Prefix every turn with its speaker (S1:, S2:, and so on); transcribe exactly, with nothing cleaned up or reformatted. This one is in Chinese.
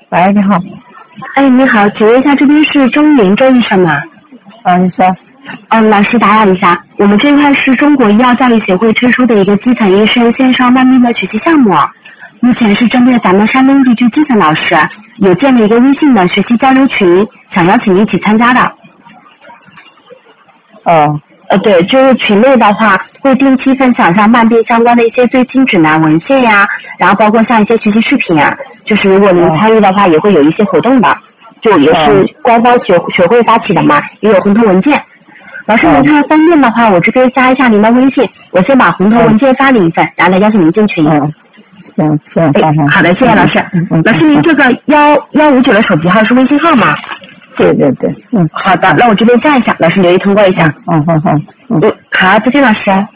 S1: 喂，你好。
S2: 哎，你好，请问一下，这边是中原周医生吗？
S1: 啊，你说。
S2: 嗯，老师打扰一下，我们这一块是中国医药教育协会推出的一个基层医生线上慢病的学习项目，目前是针对咱们山东地区基层老师，有建立一个微信的学习交流群，想邀请你一起参加的。
S1: 哦。
S2: 呃，对，就是群内的话，会定期分享上慢病相关的一些最新指南文献呀，然后包括像一些学习视频啊，就是如果您参与的话，也会有一些活动的，就也是官方学学会发起的嘛，也有红头文件。老师，您看方便的话，我这边加一下您的微信，我先把红头文件发您一份，然后再邀请您进群。
S1: 嗯，行行，
S2: 哎，好的，谢谢老师。老师，您这个幺幺五九的手机号是微信号吗？
S1: 对对对，嗯，
S2: 好的，那我这边加一下，老师留意通过一下。
S1: 嗯，好好，
S2: 嗯，好，再见，老师。